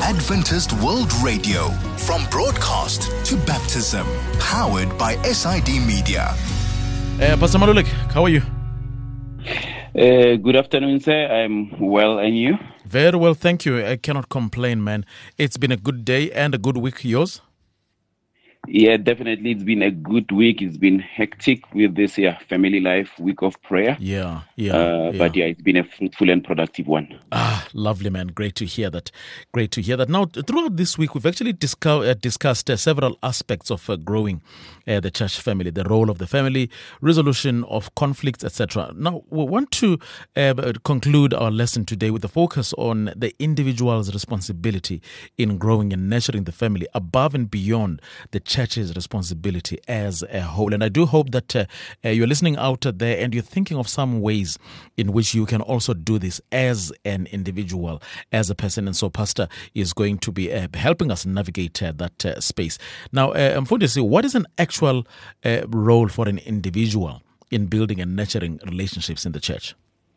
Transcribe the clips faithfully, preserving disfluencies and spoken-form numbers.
Adventist World Radio, from broadcast to baptism, powered by S I D Media. Uh, Pastor Malulek, how are you? Uh, good afternoon, sir. I'm well, and you? Very well, thank you. I cannot complain, man. It's been a good day and a good week. Yours? Yeah, definitely. It's been a good week. It's been hectic with this yeah, family life week of prayer. Yeah, yeah, uh, yeah. But yeah, it's been a fruitful and productive one. Ah, lovely, man. Great to hear that. Great to hear that. Now, throughout this week, we've actually discuss, uh, discussed uh, several aspects of uh, growing uh, the church family, the role of the family, resolution of conflicts, et cetera. Now, we want to uh, conclude our lesson today with a focus on the individual's responsibility in growing and nurturing the family above and beyond the church's responsibility as a whole. And I do hope that uh, uh, you're listening out there and you're thinking of some ways in which you can also do this as an individual, as a person. And so Pastor is going to be uh, helping us navigate uh, that uh, space. Now, uh, I'm going to say, what is an actual uh, role for an individual in building and nurturing relationships in the church?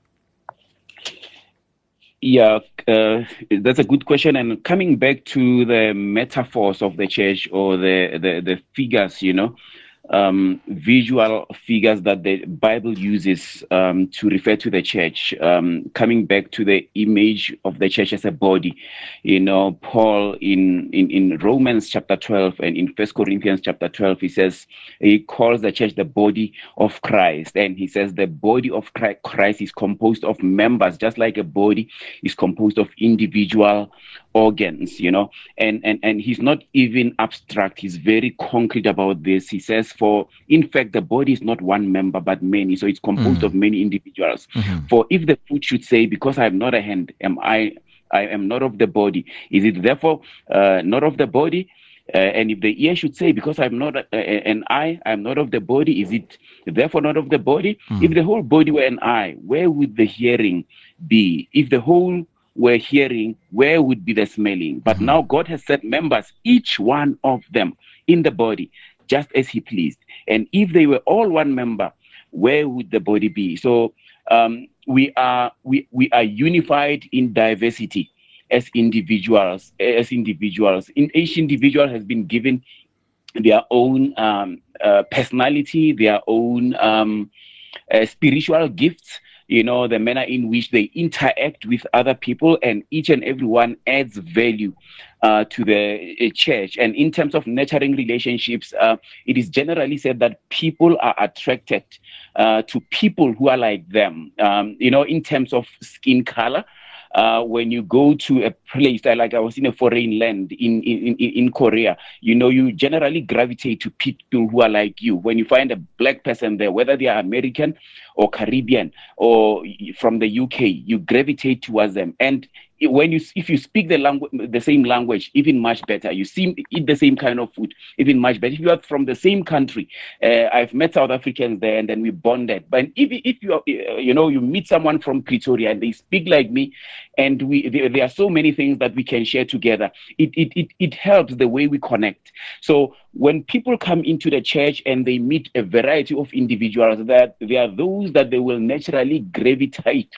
Yeah, uh, that's a good question. And coming back to the metaphors of the church, or the, the, the figures, you know, um, visual figures that the Bible uses um, to refer to the church, um, coming back to the image of the church as a body. You know, Paul in, in, in Romans chapter twelve and in First Corinthians chapter twelve, he says, he calls the church the body of Christ. And he says the body of Christ is composed of members, just like a body is composed of individual organs, you know. And, and, and he's not even abstract. He's very concrete about this. He says, for in fact, the body is not one member, but many. So it's composed mm. of many individuals. Mm-hmm. For if the foot should say, because I am not a hand, am I, I am not of the body, is it therefore uh, not of the body? Uh, and if the ear should say, because I'm not a, a, an eye, I'm not of the body, is it therefore not of the body? Mm. If the whole body were an eye, where would the hearing be? If the whole were hearing, where would be the smelling? But mm. now God has set members, each one of them, in the body, just as he pleased. And if they were all one member, where would the body be? So um, we are we, we are unified in diversity as individuals. As individuals, in each individual has been given their own um, uh, personality, their own um, uh, spiritual gifts. You know, the manner in which they interact with other people, and each and every one adds value uh, to the uh, church. And in terms of nurturing relationships, uh, it is generally said that people are attracted uh, to people who are like them. Um, you know, in terms of skin color, uh, when you go to a place, like I was in a foreign land in, in, in Korea, you know, you generally gravitate to people who are like you. When you find a black person there, whether they are American or Caribbean or from the U K, you gravitate towards them. And when you, if you speak the language, the same language, even much better. You seem eat the same kind of food, even much better. If you are from the same country, uh, I've met South Africans there, and then we bonded. But if if you are, you know, you meet someone from Pretoria and they speak like me, and we there, there are so many things that we can share together. It it it it helps the way we connect. So when people come into the church and they meet a variety of individuals, that there are those that they will naturally gravitate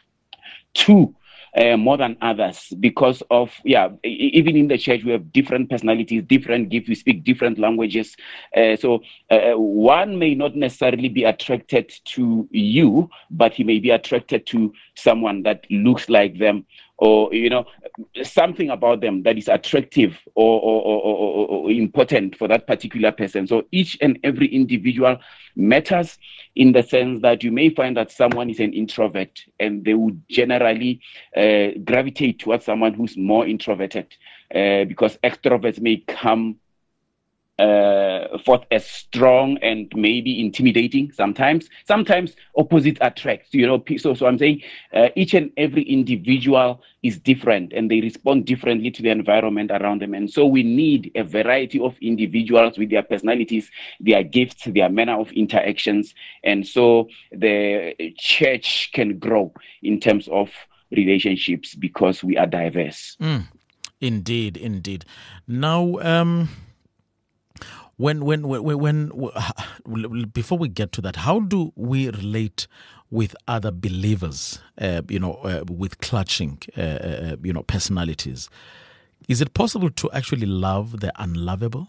to. Uh, more than others, because of, yeah, even in the church, we have different personalities, different gifts, we speak different languages. Uh, so uh, one may not necessarily be attracted to you, but he may be attracted to someone that looks like them, or, you know, something about them that is attractive or, or, or, or, or important for that particular person. So each and every individual matters, in the sense that you may find that someone is an introvert and they would generally uh, gravitate towards someone who's more introverted, uh, because extroverts may come uh, forth as strong and maybe intimidating sometimes. Sometimes opposites attract, you know. So, so I'm saying uh, each and every individual is different and they respond differently to the environment around them. And so we need a variety of individuals with their personalities, their gifts, their manner of interactions. And so the church can grow in terms of relationships because we are diverse. Mm, indeed, indeed. Now, um, when, when, when, when, when, before we get to that, how do we relate with other believers, uh, you know, uh, with clutching, uh, uh, you know, personalities? Is it possible to actually love the unlovable?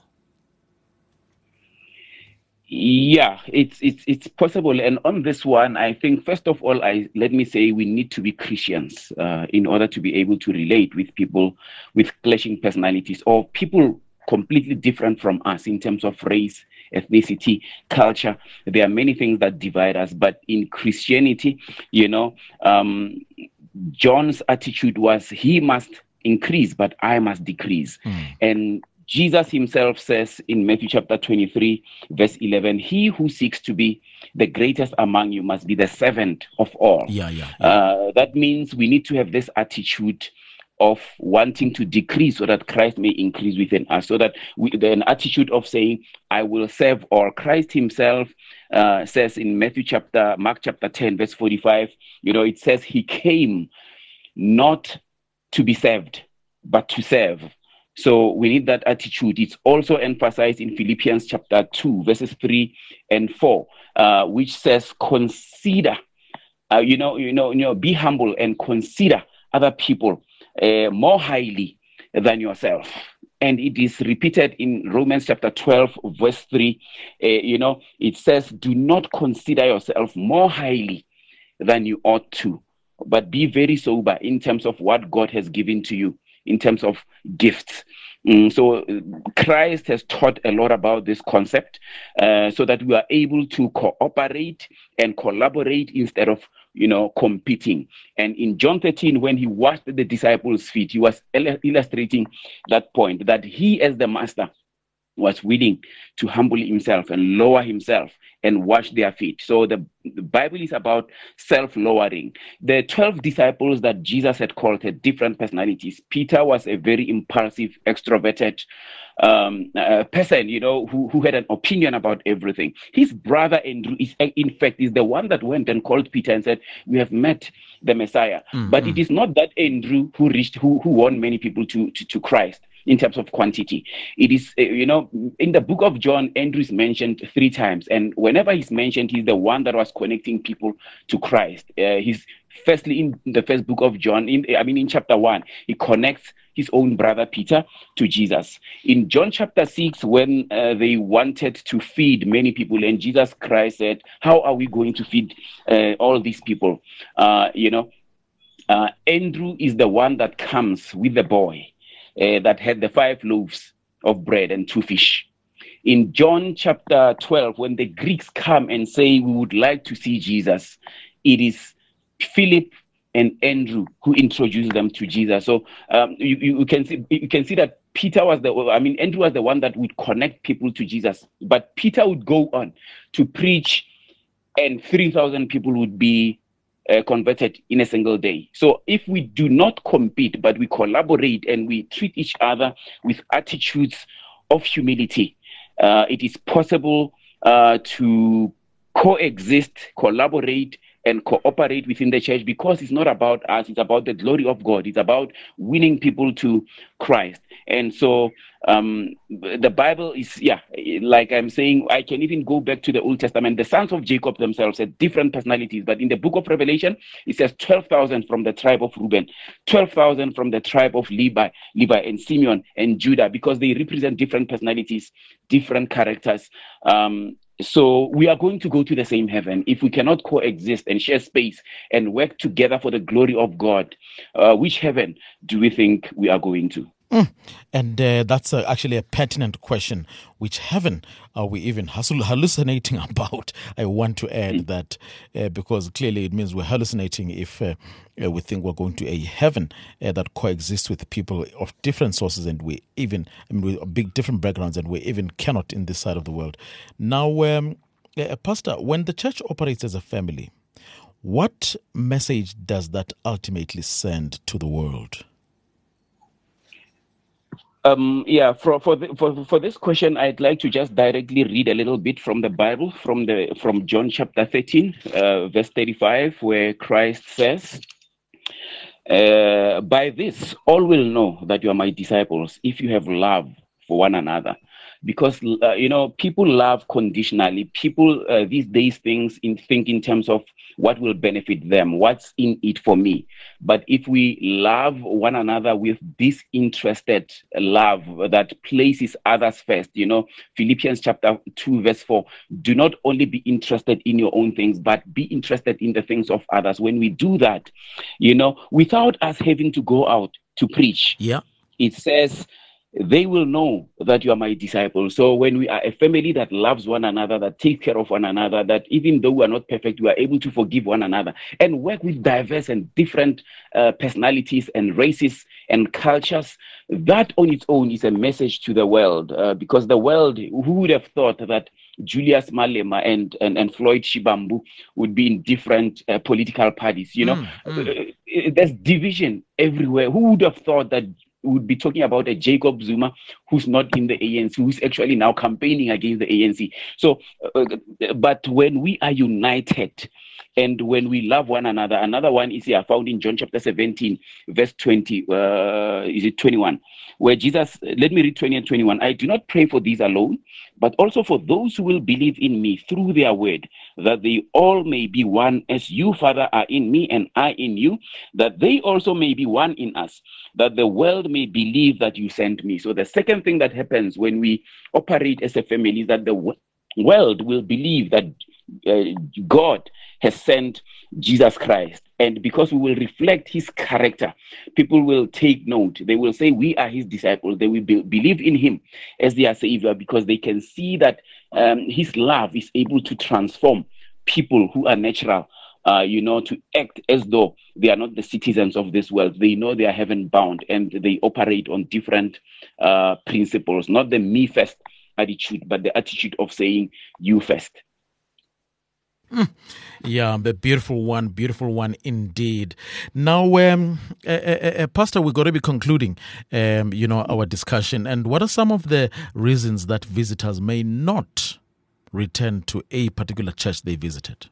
Yeah, it's it's it's possible. And on this one, I think first of all, I let me say we need to be Christians uh, in order to be able to relate with people with clashing personalities or people completely different from us in terms of race, ethnicity, culture. There are many things that divide us, but in Christianity, you know, um, John's attitude was he must increase, but I must decrease. Mm. And Jesus himself says in Matthew chapter twenty-three, verse eleven, he who seeks to be the greatest among you must be the servant of all. Yeah, yeah, yeah. Uh, that means we need to have this attitude of wanting to decrease so that Christ may increase within us, so that we, an attitude of saying, I will serve all. Christ himself uh, says in Matthew chapter, Mark chapter ten, verse forty-five, you know, it says he came not to be served, but to serve. So we need that attitude. It's also emphasized in Philippians chapter two, verses three and four, uh, which says, consider, uh, you know, you know, you know, be humble and consider other people uh, more highly than yourself. And it is repeated in Romans chapter twelve, verse three. Uh, you know, it says, do not consider yourself more highly than you ought to, but be very sober in terms of what God has given to you, in terms of gifts. Mm, so Christ has taught a lot about this concept uh, so that we are able to cooperate and collaborate instead of, you know, competing. And in John thirteen, when he washed the disciples' feet, he was il- illustrating that point, that he as the master was willing to humble himself and lower himself and wash their feet. So the, the Bible is about self-lowering. The twelve disciples that Jesus had called had different personalities. Peter was a very impulsive, extroverted um, uh, person, you know, who, who had an opinion about everything. His brother Andrew is, in fact, is the one that went and called Peter and said, we have met the Messiah. Mm-hmm. But it is not that Andrew who reached, who, who won many people to, to, to Christ. In terms of quantity, it is, you know, in the book of John, Andrew is mentioned three times. And whenever he's mentioned, he's the one that was connecting people to Christ. Uh, he's firstly in the first book of John, in, I mean, in chapter one, he connects his own brother Peter to Jesus. In John chapter six, when uh, they wanted to feed many people, and Jesus Christ said, how are we going to feed uh, all these people? Uh, you know, uh, Andrew is the one that comes with the boy. Uh, that had the five loaves of bread and two fish. In John chapter twelve, when the Greeks come and say, we would like to see Jesus, it is Philip and Andrew who introduce them to Jesus. So um, you, you can see you can see that Peter was the, I mean, Andrew was the one that would connect people to Jesus. But Peter would go on to preach, and three thousand people would be Uh, converted in a single day. So if we do not compete, but we collaborate and we treat each other with attitudes of humility, uh, it is possible uh, to coexist, collaborate, and cooperate within the church, because it's not about us, it's about the glory of God. It's about winning people to Christ. And so um, the Bible is, yeah, like I'm saying, I can even go back to the Old Testament. The sons of Jacob themselves had different personalities, but in the book of Revelation, it says twelve thousand from the tribe of Reuben, twelve thousand from the tribe of Levi, Levi and Simeon and Judah, because they represent different personalities, different characters. Um, So we are going to go to the same heaven if we cannot coexist and share space and work together for the glory of God. Uh, which heaven do we think we are going to? Mm. And uh, that's uh, actually a pertinent question. Which heaven are we even hallucinating about? I want to add mm. that uh, because clearly it means we're hallucinating if uh, uh, we think we're going to a heaven uh, that coexists with people of different sources, and we even, I mean, with big different backgrounds, and we even cannot in this side of the world. Now, um, uh, Pastor, when the church operates as a family, what message does that ultimately send to the world? Um, yeah, for for, the, for for this question, I'd like to just directly read a little bit from the Bible, from the from John chapter thirteen, uh, verse thirty-five, where Christ says, uh, "By this all will know that you are my disciples, if you have love for one another, because uh, you know, people love conditionally. People uh, these days things in think in terms of what will benefit them, what's in it for me. But if we love one another with disinterested love that places others first, you know, Philippians chapter two verse four, do not only be interested in your own things, but be interested in the things of others. When we do that, you know, without us having to go out to preach, yeah, it says, they will know that you are my disciples. So when we are a family that loves one another, that takes care of one another, that even though we are not perfect, we are able to forgive one another and work with diverse and different uh, personalities and races and cultures, that on its own is a message to the world. Uh, because the world, who would have thought that Julius Malema and, and, and Floyd Shibambu would be in different uh, political parties? You know, mm, mm. Uh, there's division everywhere. Who would have thought that would be talking about a Jacob Zuma who's not in the A N C, who's actually now campaigning against the A N C? So, uh, but when we are united and when we love one another, another one is here found in John chapter seventeen, verse twenty, uh, is it twenty-one, where Jesus, let me read twenty and twenty-one. I do not pray for these alone, but also for those who will believe in me through their word, that they all may be one, as you, Father, are in me and I in you, that they also may be one in us, that the world may believe that you sent me. So the second thing that happens when we operate as a family is that the w- world will believe that uh, God has sent Jesus Christ. And because we will reflect his character, people will take note. They will say, we are his disciples. They will be, believe in him as their savior, because they can see that um, his love is able to transform people who are natural, uh, you know, to act as though they are not the citizens of this world. They know they are heaven bound and they operate on different uh, principles, not the me first attitude, but the attitude of saying you first. Mm. Yeah, the beautiful one, beautiful one indeed. Now, um, uh, uh, uh, Pastor, we're going to be concluding, um, you know, our discussion. And what are some of the reasons that visitors may not return to a particular church they visited?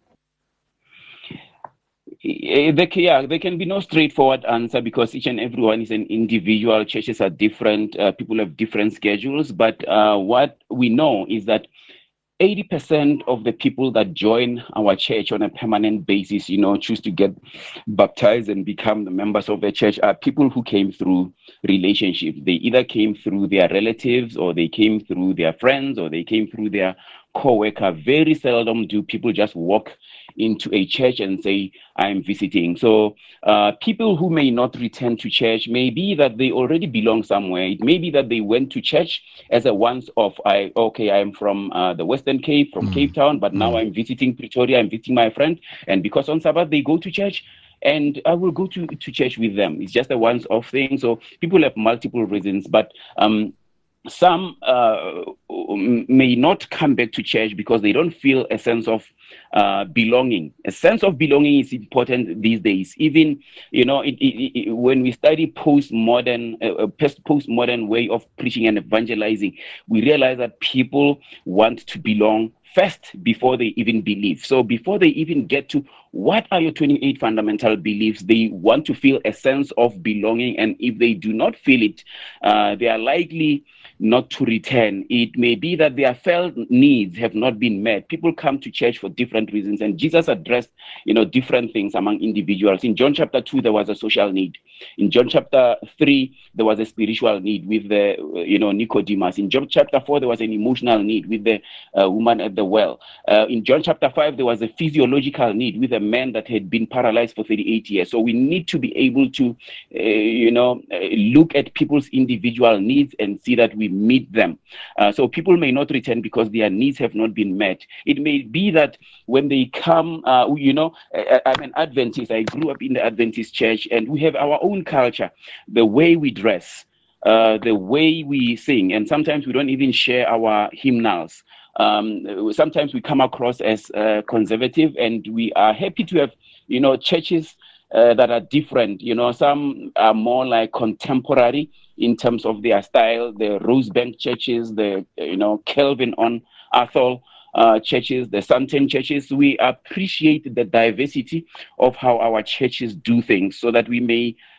There, yeah, there can be no straightforward answer because each and everyone is an individual. Churches are different. Uh, people have different schedules. But uh, what we know is that eighty percent of the people that join our church on a permanent basis, you know, choose to get baptized and become the members of the church are people who came through relationships. They either came through their relatives or they came through their friends or they came through their co-worker. Very seldom do people just walk into a church and say, I'm visiting. So uh, people who may not return to church may be that they already belong somewhere. It may be that they went to church as a once off. I okay, I'm from uh, the Western Cape, from mm. Cape Town, but mm. now I'm visiting Pretoria, I'm visiting my friend. And because on Sabbath they go to church, and I will go to, to church with them. It's just a once off thing. So people have multiple reasons, but um some uh, may not come back to church because they don't feel a sense of uh, belonging. A sense of belonging is important these days. Even, you know, it, it, it, when we study postmodern, uh, postmodern way of preaching and evangelizing, we realize that people want to belong first before they even believe. So before they even get to what are your twenty-eight fundamental beliefs, they want to feel a sense of belonging. And if they do not feel it, uh, they are likely not to return. It may be that their felt needs have not been met. People come to church for different reasons, and Jesus addressed, you know, different things among individuals. In John chapter two, there was a social need. In John chapter three, there was a spiritual need with the, you know, Nicodemus. In John chapter four, there was an emotional need with the uh, woman at the well. Uh, in John chapter five, there was a physiological need with a man that had been paralyzed for thirty-eight years. So we need to be able to, uh, you know, uh, look at people's individual needs and see that we meet them. Uh, so people may not return because their needs have not been met. It may be that when they come, uh, you know, I, I'm an Adventist. I grew up in the Adventist church, and we have our own culture, the way we dress, uh, the way we sing, and sometimes we don't even share our hymnals. Um, sometimes we come across as uh, conservative, and we are happy to have, you know, churches uh, that are different. You know, some are more like contemporary in terms of their style, the Rosebank churches, the, you know, Calvin on Athol uh, churches, the Santen churches. We appreciate the diversity of how our churches do things so that we may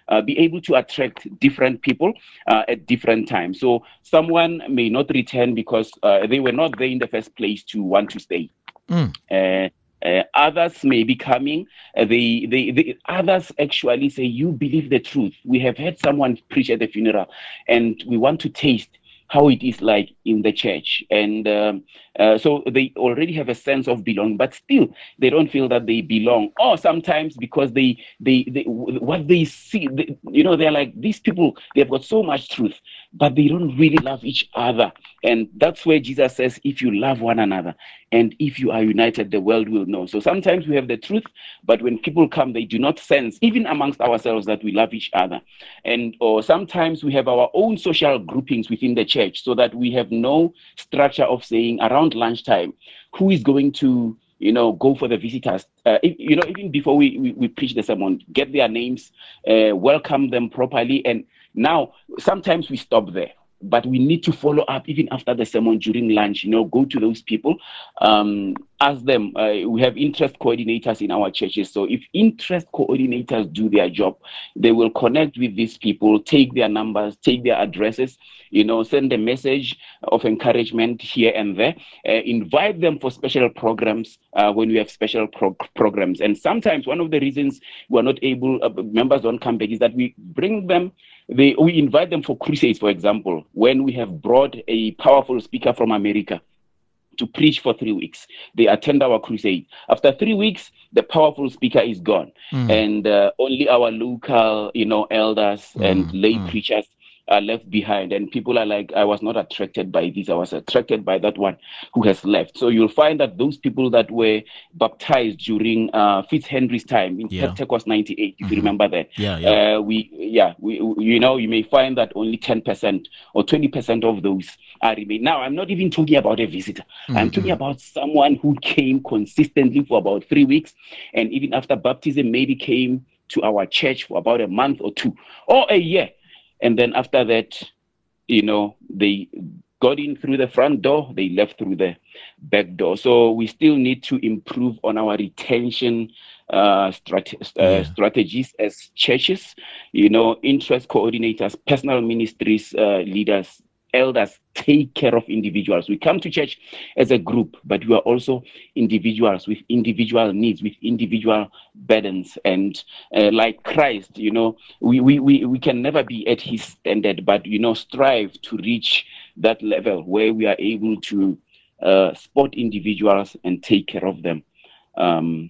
uh, be able to attract different people uh, at different times. So someone may not return because uh, they were not there in the first place to want to stay. Mm. Uh, Uh, others may be coming. Uh, they, they, they, others actually say, "You believe the truth. We have heard someone preach at the funeral, and we want to taste how it is like in the church." And um, uh, so they already have a sense of belonging, but still they don't feel that they belong. Or sometimes because they, they, they what they see, they, you know, they're like, these people, they've got so much truth, but they don't really love each other. And that's where Jesus says, if you love one another and if you are united, the world will know. So sometimes we have the truth, but when people come, they do not sense, even amongst ourselves, that we love each other. And or sometimes we have our own social groupings within the church, so that we have no structure of saying around lunchtime, who is going to, you know, go for the visitors. Uh, if, you know, even before we, we, we preach the sermon, get their names, uh, welcome them properly. And now sometimes we stop there, but we need to follow up even after the sermon, during lunch, you know, go to those people, um, ask them. Uh, we have interest coordinators in our churches. So if interest coordinators do their job, they will connect with these people, take their numbers, take their addresses, you know, send a message of encouragement here and there, uh, invite them for special programs uh, when we have special pro- programs. And sometimes one of the reasons we're not able, uh, members don't come back, is that we bring them, they, we invite them for crusades, for example, when we have brought a powerful speaker from America to preach for three weeks. They attend our crusade. After three weeks, the powerful speaker is gone. Mm. And uh, only our local, you know, elders mm. and lay mm. preachers are left behind. And people are like, I was not attracted by this. I was attracted by that one who has left. So you'll find that those people that were baptized during uh, Fitzhenry's time in yeah. Pentecost ninety-eight, if mm-hmm. you remember that, yeah, yeah. Uh, we, yeah, we, you know, you may find that only ten percent or twenty percent of those are remain. Now, I'm not even talking about a visitor. Mm-hmm. I'm talking about someone who came consistently for about three weeks. And even after baptism, maybe came to our church for about a month or two or a year. And then after that, you know, they got in through the front door, they left through the back door. So we still need to improve on our retention uh, strat- uh, yeah. strategies as churches, you know, interest coordinators, personal ministries, uh, leaders, elders, take care of individuals. We come to church as a group, but we are also individuals with individual needs, with individual burdens. And uh, like Christ, you know, we, we, we, we can never be at his standard, but, you know, strive to reach that level where we are able to uh, spot individuals and take care of them um,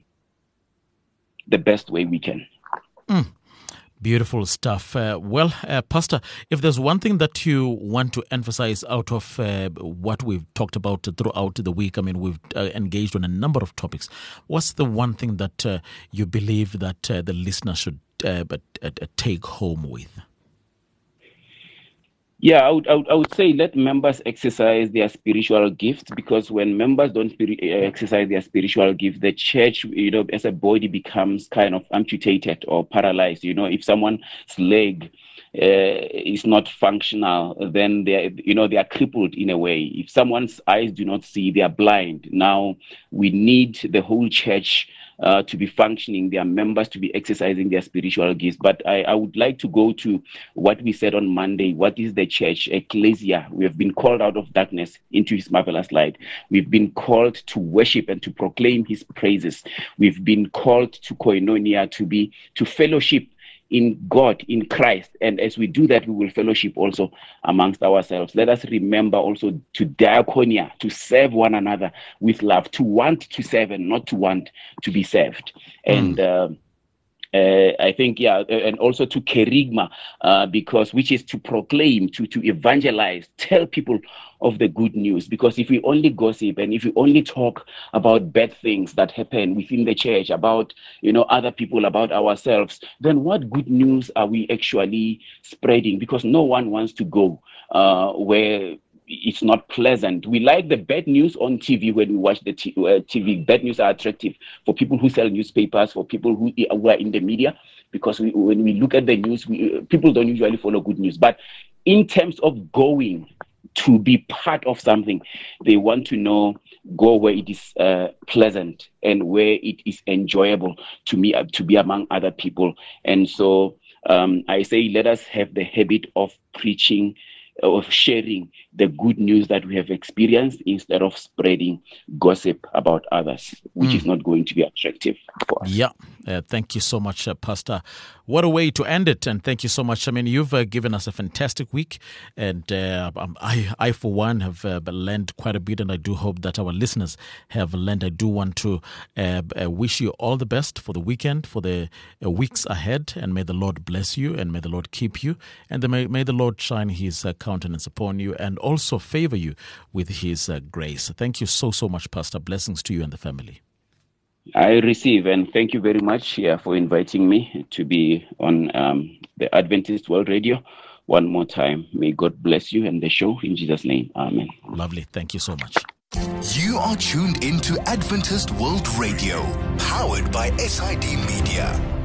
the best way we can. Mm. Beautiful stuff. Uh, well, uh, Pastor, if there's one thing that you want to emphasize out of uh, what we've talked about throughout the week, I mean, we've uh, engaged on a number of topics. What's the one thing that uh, you believe that uh, the listener should uh, but, uh, take home with? Yeah, I would, I would I would say let members exercise their spiritual gifts, because when members don't spiri- exercise their spiritual gift, the church, you know, as a body becomes kind of amputated or paralyzed. You know, if someone's leg uh, is not functional, then they, you know, they are crippled in a way. If someone's eyes do not see, they are blind. Now we need the whole church Uh, to be functioning, their members to be exercising their spiritual gifts. But I, I would like to go to what we said on Monday. What is the church? Ecclesia. We have been called out of darkness into his marvelous light. We've been called to worship and to proclaim his praises. We've been called to koinonia, to be to fellowship in God, in Christ. And as we do that, we will fellowship also amongst ourselves. Let us remember also to diaconia, to serve one another with love, to want to serve and not to want to be served. Mm. And uh, uh, I think, yeah, and also to kerygma, uh, because which is to proclaim, to, to evangelize, tell people of the good news. Because if we only gossip and if we only talk about bad things that happen within the church, about, you know, other people, about ourselves, then what good news are we actually spreading? Because no one wants to go uh, where it's not pleasant. We like the bad news on T V when we watch the t- uh, T V. Bad news are attractive for people who sell newspapers, for people who, who are in the media, because we, when we look at the news, we, uh, people don't usually follow good news. But in terms of going to be part of something, they want to know, go where it is uh, pleasant and where it is enjoyable to me, uh, to be among other people. And so Um, I say let us have the habit of preaching, of sharing the good news that we have experienced instead of spreading gossip about others, which mm. is not going to be attractive for us. Yeah. Uh, thank you so much, uh, Pastor. What a way to end it. And thank you so much. I mean, you've uh, given us a fantastic week. And uh, I, I, for one, have uh, learned quite a bit. And I do hope that our listeners have learned. I do want to uh, uh, wish you all the best for the weekend, for the uh, weeks ahead. And may the Lord bless you and may the Lord keep you. And the, may, may the Lord shine his uh, countenance upon you and also favor you with his uh, grace. Thank you so, so much, Pastor. Blessings to you and the family. I receive, and thank you very much yeah, for inviting me to be on um, the Adventist World Radio. One more time, may God bless you and the show in Jesus' name. Amen. Lovely. Thank you so much. You are tuned into Adventist World Radio, powered by S I D Media.